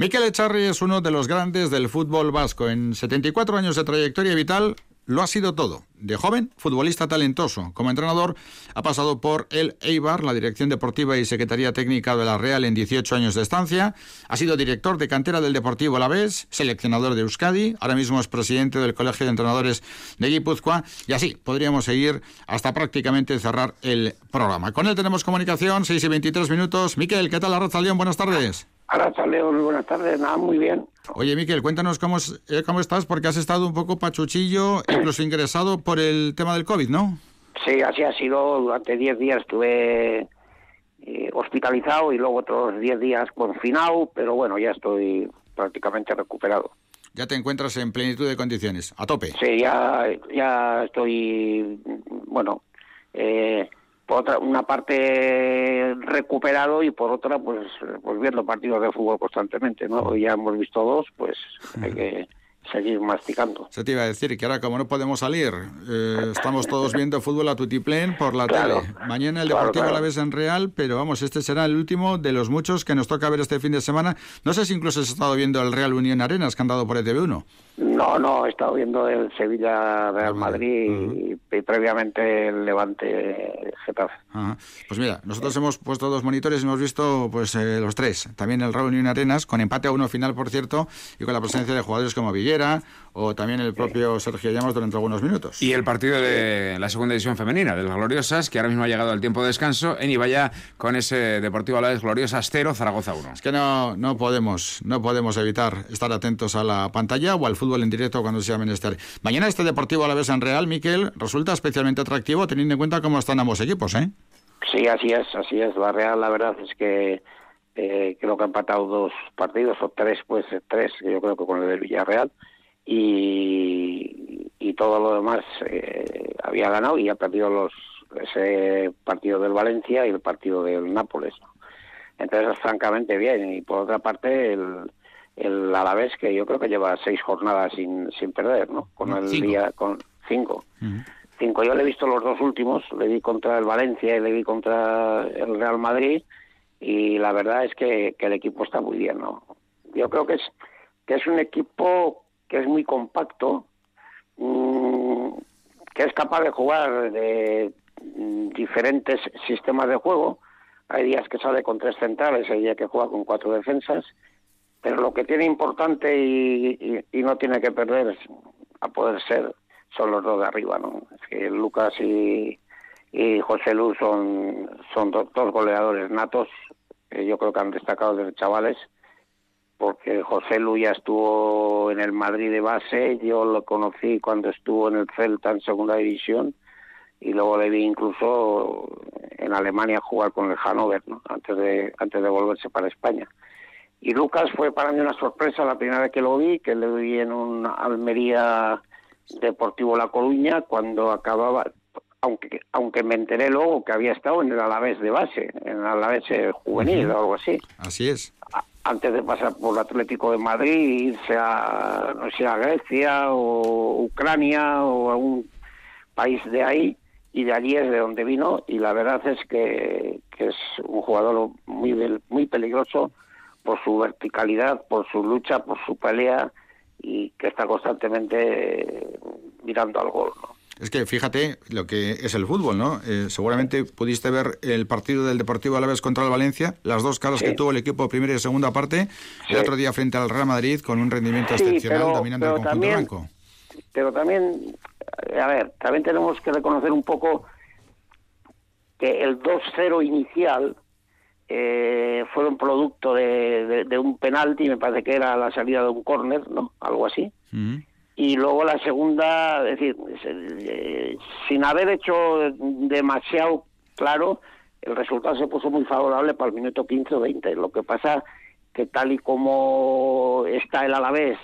Mikel Echarri es uno de los grandes del fútbol vasco. En 74 años de trayectoria vital lo ha sido todo. De joven, futbolista talentoso. Como entrenador, ha pasado por el Eibar, la dirección deportiva y secretaría técnica de la Real en 18 años de estancia. Ha sido director de cantera del Deportivo Alavés, seleccionador de Euskadi. Ahora mismo es presidente del Colegio de Entrenadores de Guipúzcoa. Y así podríamos seguir hasta prácticamente cerrar el programa. Con él tenemos comunicación, 6 y 23 minutos. Mikel, ¿qué tal, Arratsaldeon? Buenas tardes. Arratsaldeon, muy buenas tardes. Nada, muy bien. Oye, Mikel, cuéntanos cómo estás, porque has estado un poco pachuchillo, incluso ingresado por el tema del COVID, ¿no? Sí, así ha sido. Durante 10 días estuve hospitalizado y luego otros 10 días confinado, pero bueno, ya estoy prácticamente recuperado. Ya te encuentras en plenitud de condiciones, a tope. Sí, ya estoy, bueno, por una parte recuperado y por otra pues viendo partidos de fútbol constantemente, ¿no? Hoy ya hemos visto 2, pues hay que seguir masticando. Se te iba a decir que ahora como no podemos salir, estamos todos viendo fútbol a tutiplén por la tele. Mañana el Deportivo Alavés en Real, pero vamos, este será el último de los muchos que nos toca ver este fin de semana. No sé si incluso has estado viendo el Real Unión Arenas que han dado por ETV1. No, he estado viendo el Sevilla Real Madrid y previamente el Levante Getafe. Ajá. Pues mira, nosotros hemos puesto 2 monitores y hemos visto pues los 3. También el Real Unión Arenas, con empate a 1 final, por cierto, y con la presencia de jugadores como Villera o también el propio Sergio Llamas durante algunos minutos. Y el partido de la segunda división femenina, de las Gloriosas, que ahora mismo ha llegado al tiempo de descanso, en Ibaya, con ese Deportivo Alavés Gloriosas 0, Zaragoza 1. Es que no podemos evitar estar atentos a la pantalla o al fútbol en directo cuando sea menester. Mañana este Deportivo Alavés en Real, Mikel, resulta especialmente atractivo teniendo en cuenta cómo están ambos equipos, ¿eh? Sí, así es. La Real, la verdad es que creo que ha empatado 2 partidos, o 3, pues 3, yo creo que con el del Villarreal, y todo lo demás había ganado y ha perdido ese partido del Valencia y el partido del Nápoles, ¿no? Entonces, francamente bien. Y por otra parte, el Alavés, que yo creo que lleva 6 jornadas sin perder, ¿no? Con el 5. día con 5. 5. Yo le he visto los 2 últimos, le vi contra el Valencia y le vi contra el Real Madrid, y la verdad es que el equipo está muy bien, ¿no? Yo creo que es un equipo que es muy compacto, que es capaz de jugar de diferentes sistemas de juego. Hay días que sale con 3 centrales, hay días que juega con 4 defensas, pero lo que tiene importante y no tiene que perder a poder ser son los 2 de arriba, ¿no? Es que Lucas y José Lu son 2 goleadores natos. Yo creo que han destacado desde chavales, porque José Lu ya estuvo en el Madrid de base. Yo lo conocí cuando estuvo en el Celta en segunda división, y luego le vi incluso en Alemania jugar con el Hannover, ¿no? antes de volverse para España. Y Lucas fue para mí una sorpresa la primera vez que lo vi, que le vi en un Almería Deportivo La Coruña, cuando acababa, aunque me enteré luego que había estado en el Alavés de base, en el Alavés juvenil o algo así. Así es. Antes de pasar por el Atlético de Madrid e irse a Grecia o Ucrania o a un país de ahí, y de allí es de donde vino, y la verdad es que es un jugador muy peligroso por su verticalidad, por su lucha, por su pelea, y que está constantemente mirando al gol, ¿no? Es que fíjate lo que es el fútbol, ¿no? Seguramente pudiste ver el partido del Deportivo Alavés contra el Valencia, las 2 caras que tuvo el equipo primera y segunda parte, el otro día frente al Real Madrid con un rendimiento excepcional, dominando el conjunto blanco. Pero también, a ver, también tenemos que reconocer un poco que el 2-0 inicial fue un producto de un penalti, me parece que era la salida de un córner, ¿no? Algo así. Y luego la segunda, es decir, sin haber hecho demasiado claro, el resultado se puso muy favorable para el minuto 15 o 20. Lo que pasa que tal y como está el Alavés,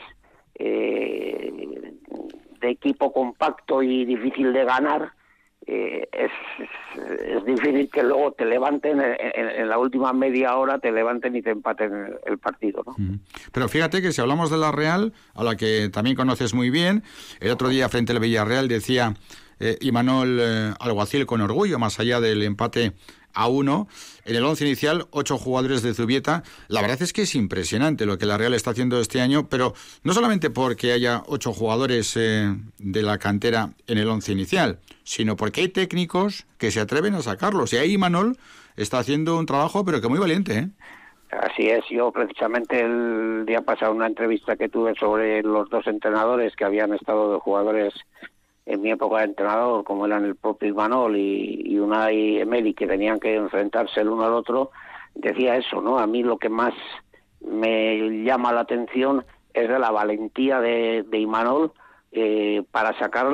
de equipo compacto y difícil de ganar, es difícil que luego te levanten en la última media hora, te levanten y te empaten el partido, ¿no? Pero fíjate que si hablamos de la Real, a la que también conoces muy bien, el otro día frente al Villarreal decía Imanol Alguacil con orgullo, más allá del empate 1. En el 11 inicial, 8 jugadores de Zubieta. La verdad es que es impresionante lo que la Real está haciendo este año, pero no solamente porque haya 8 jugadores de la cantera en el 11 inicial, sino porque hay técnicos que se atreven a sacarlos. Y ahí Imanol está haciendo un trabajo, pero que muy valiente, ¿eh? Así es, yo precisamente el día pasado una entrevista que tuve sobre los 2 entrenadores que habían estado de jugadores en mi época de entrenador, como eran el propio Imanol y Unai Emery, que tenían que enfrentarse el uno al otro, decía eso, ¿no? A mí lo que más me llama la atención es de la valentía de Imanol para sacar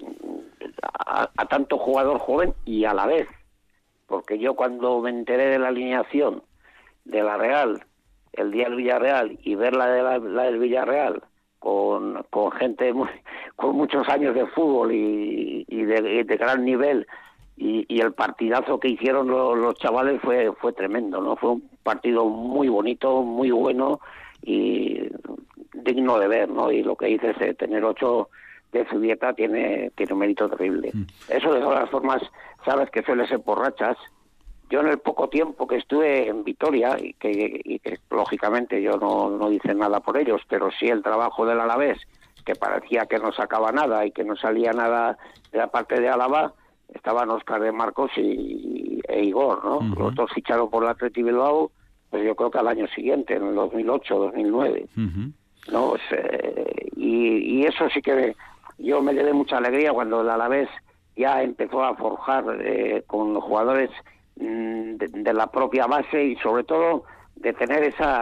a tanto jugador joven y a la vez, porque yo cuando me enteré de la alineación de la Real, el día del Villarreal, y ver la del Villarreal con gente con muchos años de fútbol y de gran nivel, y el partidazo que hicieron los chavales fue tremendo, ¿no? Fue un partido muy bonito, muy bueno y digno de ver, ¿no? Y lo que dices de tener 8 de Zubieta tiene un mérito terrible. Eso de todas formas, sabes que suele ser por rachas. Yo en el poco tiempo que estuve en Vitoria, y que lógicamente yo no hice nada por ellos, pero sí el trabajo del Alavés, que parecía que no sacaba nada y que no salía nada de la parte de Álava, estaban Óscar de Marcos e Igor, ¿no? Uh-huh. Los 2 ficharon por el Athletic Bilbao, pues yo creo que al año siguiente, en el 2008, 2009. Uh-huh. ¿No? Pues, y eso sí que yo me llevé mucha alegría cuando el Alavés ya empezó a forjar con los jugadores de la propia base, y sobre todo de tener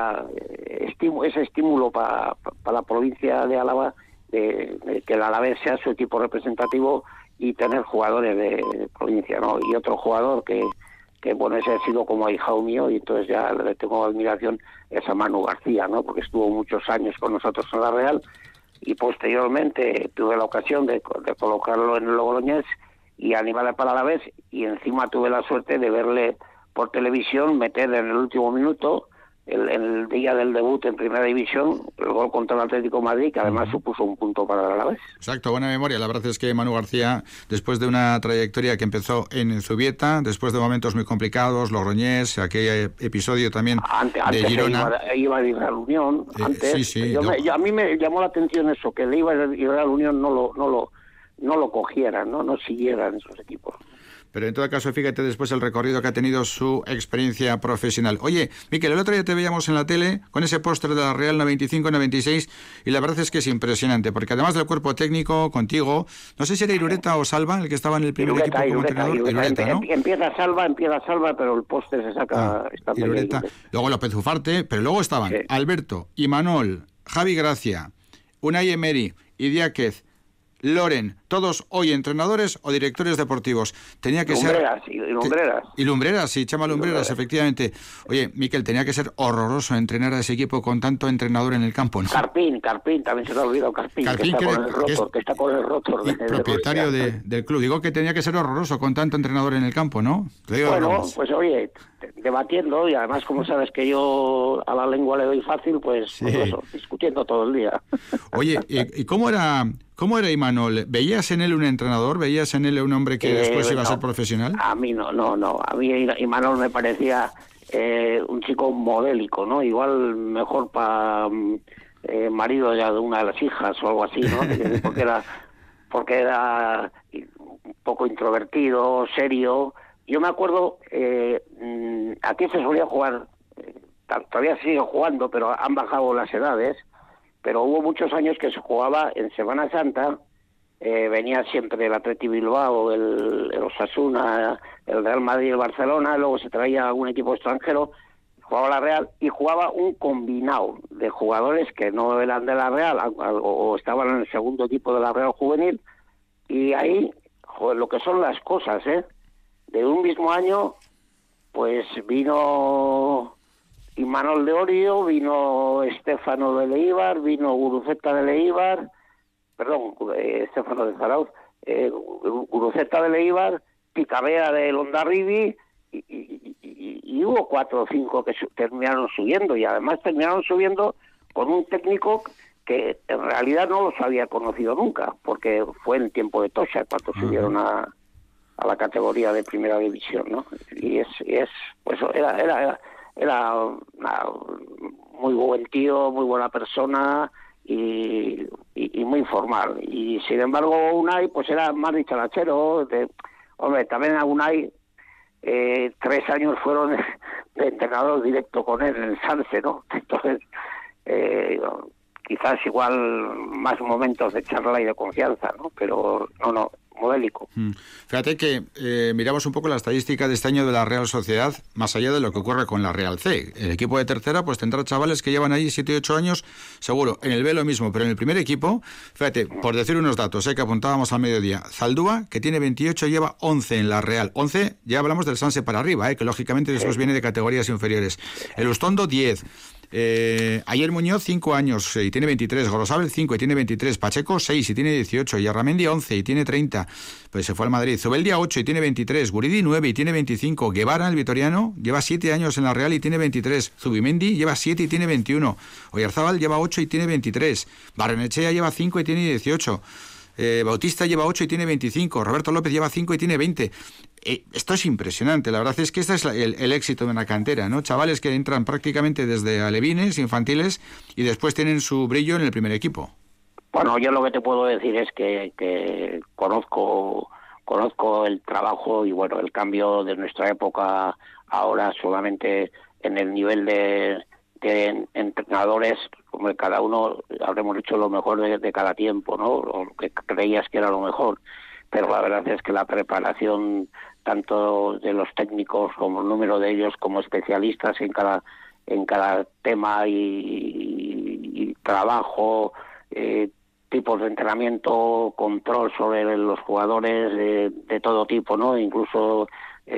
ese estímulo para la provincia de Álava, de que el Alavés sea su equipo representativo y tener jugadores de provincia, ¿no? Y otro jugador que bueno, ese ha sido como ahijado mío, y entonces ya le tengo admiración, es a Manu García, ¿no? Porque estuvo muchos años con nosotros en la Real, y posteriormente tuve la ocasión de colocarlo en el Logroñés y animarle para la vez, y encima tuve la suerte de verle por televisión meter en el último minuto, en el día del debut en Primera División, el gol contra el Atlético de Madrid, que además supuso un punto para el Alavés. Exacto, buena memoria. La verdad es que Manu García, después de una trayectoria que empezó en Zubieta, después de momentos muy complicados, Logroñés, aquel episodio también antes de Girona. Iba a ir a la Unión, antes. Sí, a mí me llamó la atención eso, que le iba a ir a la Unión no lo cogieran, no siguieran esos equipos. Pero en todo caso, fíjate después el recorrido que ha tenido su experiencia profesional. Oye, Miquel, el otro día te veíamos en la tele con ese póster de la Real 95-96 y la verdad es que es impresionante, porque además del cuerpo técnico, contigo, no sé si era Irureta o Salva el que estaba en el primer equipo como entrenador. Irureta, ¿no? Empieza Salva, pero el póster se saca... Irureta. Luego López Ufarte, pero luego estaban Alberto, Imanol, Javi Gracia, Unai Emery, Idiáquez, Loren, todos hoy entrenadores o directores deportivos. Tenía que Lumbreras, ser... Lumbreras. Y Lumbreras, sí, Chema Lumbreras, efectivamente. Oye, Miquel, tenía que ser horroroso entrenar a ese equipo con tanto entrenador en el campo, ¿no? Carpín, también se te ha olvidado Carpín, que está con el Rotor. Propietario del club. Digo que tenía que ser horroroso con tanto entrenador en el campo, ¿no? Bueno, pues oye, debatiendo, y además como sabes que yo a la lengua le doy fácil, pues, sí. Pues eso, discutiendo todo el día. Oye, ¿y cómo era Imanol? ¿Veías en él un entrenador? ¿Veías en él un hombre que después iba a ser profesional? A mí no. A mí Imanol me parecía un chico modélico, ¿no? Igual mejor para marido ya de una de las hijas o algo así, ¿no? porque era un poco introvertido, serio. Yo me acuerdo, aquí se solía jugar, todavía sigue jugando, pero han bajado las edades, pero hubo muchos años que se jugaba en Semana Santa, venía siempre el Athletic Bilbao, el Osasuna, el Real Madrid, el Barcelona, luego se traía algún equipo extranjero, jugaba la Real y jugaba un combinado de jugadores que no eran de la Real o estaban en el segundo equipo de la Real Juvenil, y ahí, joder, lo que son las cosas, de un mismo año, pues vino Imanol de Orio, vino Estefano de Leíbar, vino Guruceta de Leíbar, Estefano de Zarauz, Guruceta de Leíbar, Picabea de Londarribi, y hubo 4 o 5 que terminaron subiendo, y además terminaron subiendo con un técnico que en realidad no los había conocido nunca, porque fue en tiempo de Tocha cuando subieron a a la categoría de primera división, ¿no? Y pues era muy buen tío, muy buena persona y muy formal. Y sin embargo Unai pues era más dicharachero. Hombre, también a Unai 3 años fueron de entrenador directo con él en el Sanse, ¿no? Entonces quizás igual más momentos de charla y de confianza, ¿no? Pero no, modélico. Fíjate que miramos un poco la estadística de este año de la Real Sociedad, más allá de lo que ocurre con la Real C. El equipo de tercera pues tendrá chavales que llevan ahí 7 y 8 años, seguro. En el B lo mismo, pero en el primer equipo, fíjate, por decir unos datos que apuntábamos al mediodía, Zaldúa, que tiene 28, lleva 11 en la Real. 11, ya hablamos del Sanse para arriba, que lógicamente después viene de categorías inferiores. El Ustondo, 10. Ayer Muñoz, 5 años y tiene 23, Gorosabel 5 y tiene 23, Pacheco 6 y tiene 18, y Arramendi 11 y tiene 30, pues se fue al Madrid. Zubeldia 8 y tiene 23, Guridi 9 y tiene 25, Guevara, el vitoriano, lleva 7 años en la Real y tiene 23, Zubimendi lleva 7 y tiene 21, Oyarzábal lleva 8 y tiene 23, Barrenechea lleva 5 y tiene 18, Bautista lleva 8 y tiene 25, Roberto López lleva 5 y tiene 20. Esto es impresionante, la verdad es que este es el éxito de una cantera, ¿no? Chavales que entran prácticamente desde alevines, infantiles, y después tienen su brillo en el primer equipo. Bueno, yo lo que te puedo decir es que conozco el trabajo y bueno, el cambio de nuestra época ahora solamente en el nivel de entrenadores, como cada uno habremos hecho lo mejor de cada tiempo, ¿no? O lo que creías que era lo mejor, pero la verdad es que la preparación tanto de los técnicos como el número de ellos como especialistas en cada tema y trabajo, tipos de entrenamiento, control sobre los jugadores de todo tipo, ¿no? Incluso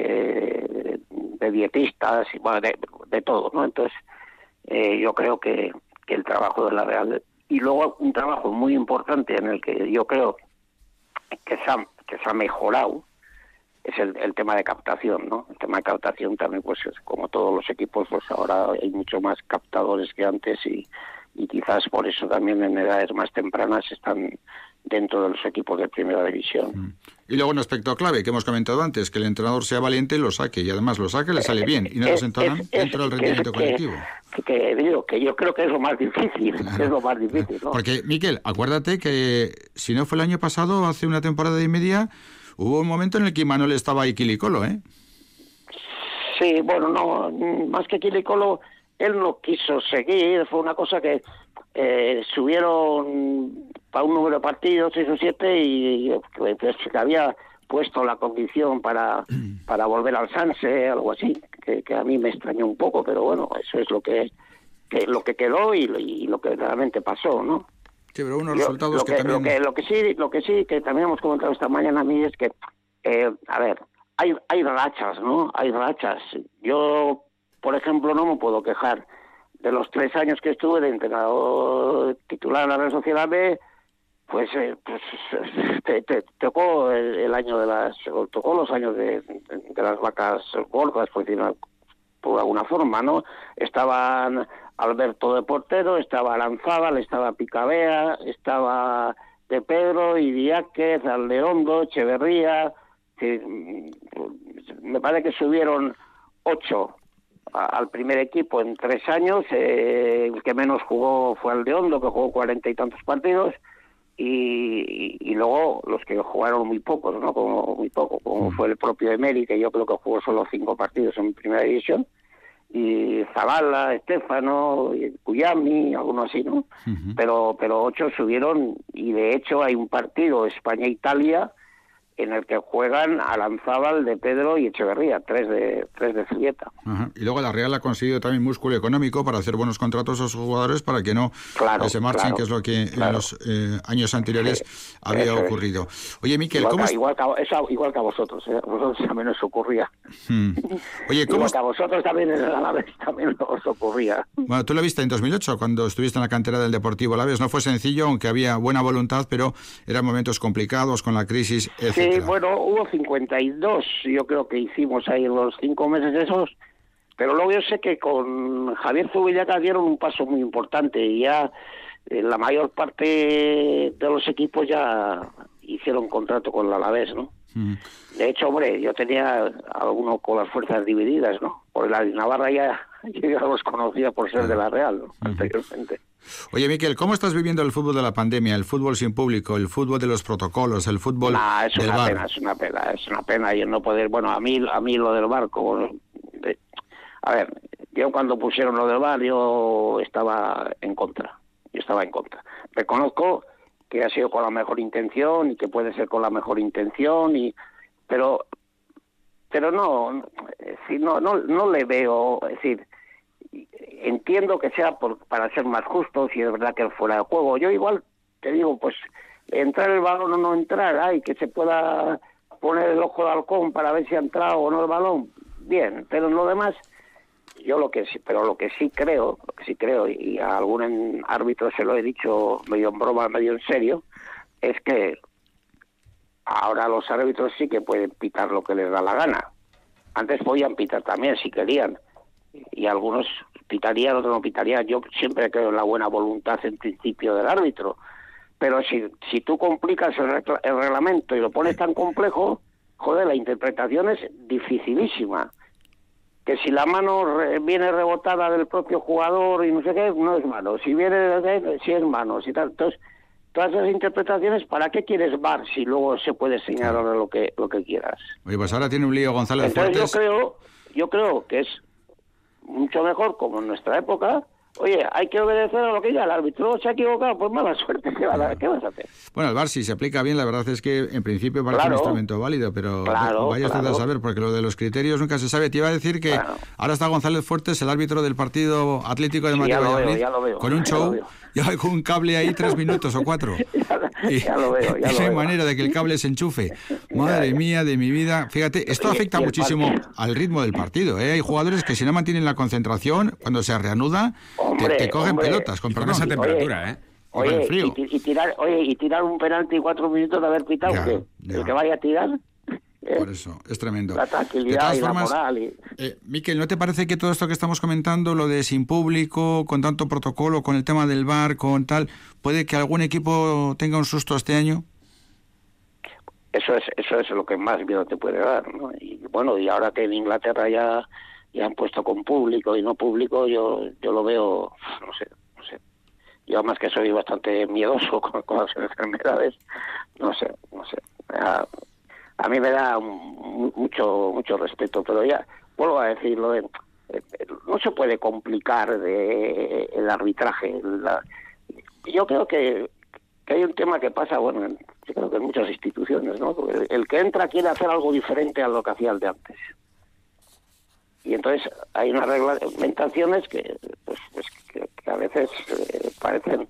de dietistas, y bueno, de todo, ¿no? Entonces yo creo que el trabajo de la Real, y luego un trabajo muy importante en el que yo creo que se ha mejorado, es el tema de captación, ¿no? El tema de captación también, pues como todos los equipos, pues ahora hay mucho más captadores que antes y quizás por eso también en edades más tempranas están dentro de los equipos de primera división. Y luego un aspecto clave que hemos comentado antes, que el entrenador sea valiente y lo saque, y además lo saque, le sale bien, y no desentonan dentro del rendimiento colectivo. Que yo creo que es lo más difícil, claro. Es lo más difícil, ¿no? Porque, Miquel, acuérdate que si no fue el año pasado, hace una temporada y media, hubo un momento en el que Imanol estaba ahí Quilicolo, ¿eh? Sí, bueno, no, más que Quilicolo, él no quiso seguir, fue una cosa que subieron para un número de partidos, 6 o 7, y pues, que había puesto la condición para volver al Sanse, algo así, que a mí me extrañó un poco, pero bueno, eso es lo que quedó y lo que realmente pasó, ¿no? Sí, pero unos resultados lo que sí, que también hemos comentado esta mañana a mí es que, a ver, hay rachas, ¿no? Hay rachas. Yo, por ejemplo, no me puedo quejar de los 3 años que estuve de entrenador titular en la Real Sociedad B, pues te tocó el año tocó los años de las vacas gordas, por decirlo por alguna forma, ¿no? Estaban Alberto de portero, estaba Aranzábal, estaba Picabea, estaba De Pedro, Idiáquez, Alderondo, Echeverría, me parece que subieron 8 al primer equipo en 3 años, el que menos jugó fue Aldeondo, que jugó 40 y tantos partidos, y luego los que jugaron muy pocos, ¿no? Como fue el propio Emery, que yo creo que jugó solo 5 partidos en primera división, y Zavala, Estéfano, Cuyami, algunos así, ¿no? Uh-huh. Pero 8 subieron, y de hecho hay un partido España-Italia en el que juegan Aranzábal, De Pedro y Echeverría, 3 de Zubieta. Ajá. Y luego la Real ha conseguido también músculo económico para hacer buenos contratos a sus jugadores para que no se marchen, que es lo que en los años anteriores había ocurrido. Oye, Miquel, igual que a vosotros, a vosotros también os ocurría. Oye, ¿cómo que a vosotros también en el Alavés también os ocurría? Bueno, tú lo viste en 2008, cuando estuviste en la cantera del Deportivo Alavés. No fue sencillo, aunque había buena voluntad, pero eran momentos complicados con la crisis, etc. Sí, bueno, hubo 52, yo creo que hicimos ahí en los 5 meses esos, pero luego yo sé que con Javier Zubillaga dieron un paso muy importante y ya la mayor parte de los equipos ya hicieron contrato con el Alavés, ¿no? De hecho, hombre, yo tenía algunos con las fuerzas divididas, ¿no? Porque la de Navarra yo ya los conocía por ser de la Real, ¿no? Anteriormente. Oye, Miquel, ¿cómo estás viviendo el fútbol de la pandemia, el fútbol sin público, el fútbol de los protocolos, el fútbol del VAR? Es una pena y no poder... Bueno, a mí lo del VAR, a ver, yo cuando pusieron lo del VAR, yo estaba en contra. Reconozco que ha sido con la mejor intención y que puede ser con la mejor intención, pero no le veo, es decir, entiendo que sea para ser más justos y es verdad que fuera de juego. Yo igual te digo, pues entrar el balón o no entrar, que se pueda poner el ojo de halcón para ver si ha entrado o no el balón, bien, pero en lo demás lo que sí creo y a algún árbitro se lo he dicho medio en broma, medio en serio, es que ahora los árbitros sí que pueden pitar lo que les da la gana. Antes podían pitar también si querían, y algunos pitarían, otros no pitarían. Yo siempre creo en la buena voluntad en principio del árbitro, pero si tú complicas el reglamento y lo pones tan complejo, joder, la interpretación es dificilísima. Que si la mano viene rebotada del propio jugador y no sé qué, no es mano. Si es mano, si tal. Entonces, todas esas interpretaciones, ¿para qué quieres VAR si luego se puede señalar lo que quieras? Oye, pues ahora tiene un lío González Entonces Fuertes. yo creo que es mucho mejor, como en nuestra época. Oye, hay que obedecer a lo que diga el árbitro. Se ha equivocado, pues mala suerte. ¿Qué vas a hacer? Bueno, el VAR si se aplica bien, la verdad es que en principio parece un instrumento válido, pero vaya usted a saber, porque lo de los criterios nunca se sabe. Te iba a decir que ahora está González Fuertes, el árbitro del partido Atlético de Madrid, ya lo veo, con un show, ya con un cable ahí 3 minutos o 4. Ya lo veo. Y no hay manera de que el cable se enchufe. Madre mía de mi vida. Fíjate, esto afecta muchísimo al ritmo del partido. Hay jugadores que si no mantienen la concentración, cuando se reanuda, te cogen pelotas con esa temperatura, y tirar un penalti 4 minutos de haber pitado, el que vaya a tirar. Por eso, es tremendo. La tranquilidad y formas, la moral. Miquel, ¿no te parece que todo esto que estamos comentando, lo de sin público, con tanto protocolo, con el tema del VAR, con tal, puede que algún equipo tenga un susto este año? Eso es lo que más miedo te puede dar, ¿no? Y bueno, y ahora que en Inglaterra ya han puesto con público y no público, yo lo veo, no sé. Yo más que soy bastante miedoso con las enfermedades, no sé. A mí me da mucho respeto, pero ya vuelvo a decirlo, no se puede complicar el arbitraje. Yo creo que hay un tema que pasa, bueno, yo creo que en muchas instituciones, ¿no? Porque el que entra quiere hacer algo diferente a lo que hacía el de antes. Y entonces hay unas reglamentaciones que a veces parecen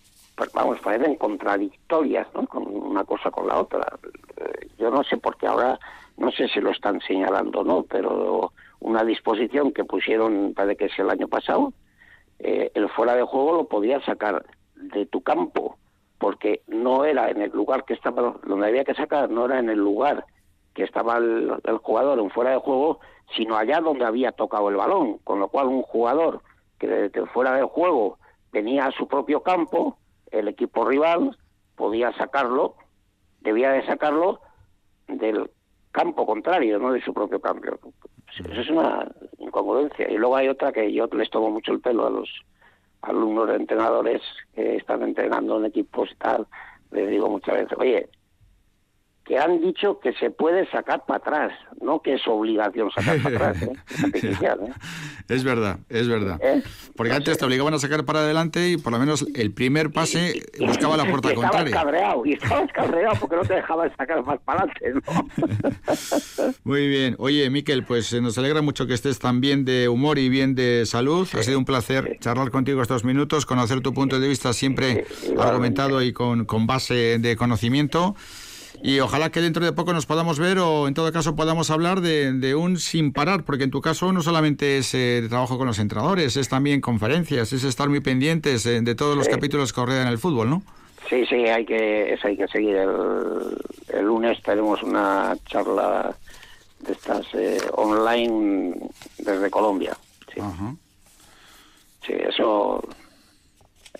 contradictorias, ¿no? Con una cosa con la otra. Yo no sé por qué ahora, no sé si lo están señalando o no, pero una disposición que pusieron, parece que es el año pasado, el fuera de juego lo podías sacar de tu campo, porque no era en el lugar que estaba, donde había que sacar, no era en el lugar que estaba el jugador en fuera de juego, sino allá donde había tocado el balón, con lo cual un jugador que desde fuera de juego tenía a su propio campo, el equipo rival podía sacarlo, debía de sacarlo del campo contrario, no de su propio campo. Eso es una incongruencia. Y luego hay otra que yo les tomo mucho el pelo a los alumnos de entrenadores que están entrenando en equipos y tal. Les digo muchas veces, oye, que han dicho que se puede sacar para atrás, no que es obligación sacar para atrás. Es artificial, Es verdad. Porque no antes te obligaban a sacar para adelante y por lo menos el primer pase buscaba la puerta contraria. Estabas cabreado porque no te dejaban sacar más para adelante, ¿no? Muy bien. Oye, Miquel, pues nos alegra mucho que estés tan bien de humor y bien de salud. Ha sido un placer charlar contigo estos minutos, conocer tu punto de vista siempre argumentado y con base de conocimiento. Y ojalá que dentro de poco nos podamos ver o en todo caso podamos hablar de un sin parar, porque en tu caso no solamente es trabajo con los entrenadores, es también conferencias, es estar muy pendientes de todos los capítulos que rodean el fútbol, ¿no? Sí, hay que seguir. El lunes tenemos una charla de estas online desde Colombia. Sí. Ajá. Sí, eso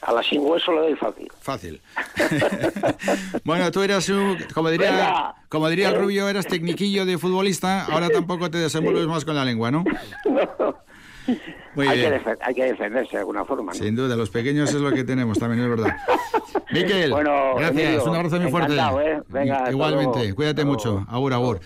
A la sin hueso le doy fácil. Fácil. Bueno, tú eras, como diría el Rubio, eras tecniquillo de futbolista, ahora tampoco te desenvuelves más con la lengua, ¿no? No. Muy bien. Hay que defenderse de alguna forma, ¿no? Sin duda, los pequeños es lo que tenemos también, es verdad. Miquel, bueno, gracias, Emilio, un abrazo muy fuerte. Venga, igualmente, cuídate mucho. Agur, agur.